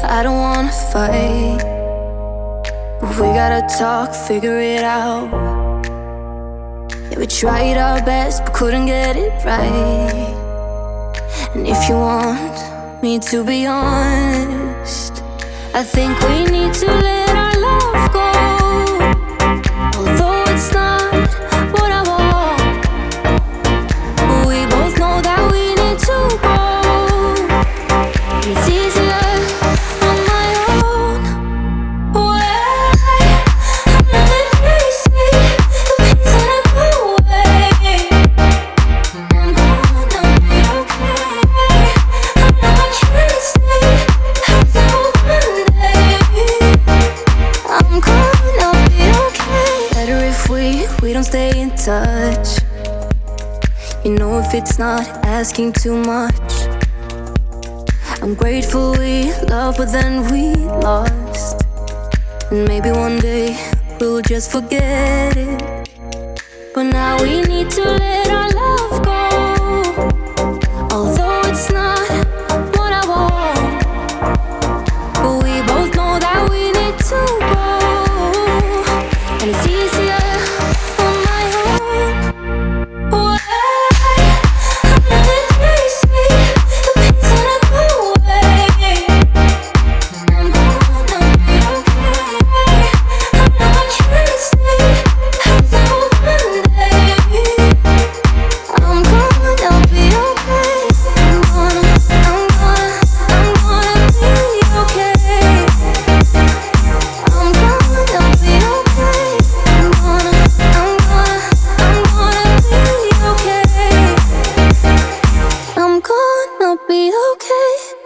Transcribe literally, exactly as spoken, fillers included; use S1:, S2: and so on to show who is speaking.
S1: I don't wanna fight, but we gotta talk, figure it out. Yeah, we tried our best, but couldn't get it right. And if you want me to be honest, I think we need to let our love go. Although it's not what I want, we both know that we need to go. It's easier on my own. Well, I'm not crazy, the pain's gonna go away. I'm gonna be okay. I know I can't stay until Monday. I'm gonna be okay. Better if we, we don't stay in touch. You know, if it's not asking too much. I'm grateful we loved, but then we lost. And maybe one day we'll just forget it. But now we need to let our love go. Although it's not what I want, but we both know that we need to go. And it's easier on my own. Well, I'm not crazy, the pain's gonna go away. I'm gonna be okay. I know I can't stay until Monday. I'm gonna be okay. I'm gonna, I'm gonna, I'm gonna be okay. I'm gonna be okay. I'm gonna, I'm gonna, I'm gonna be okay. I'm gonna be okay.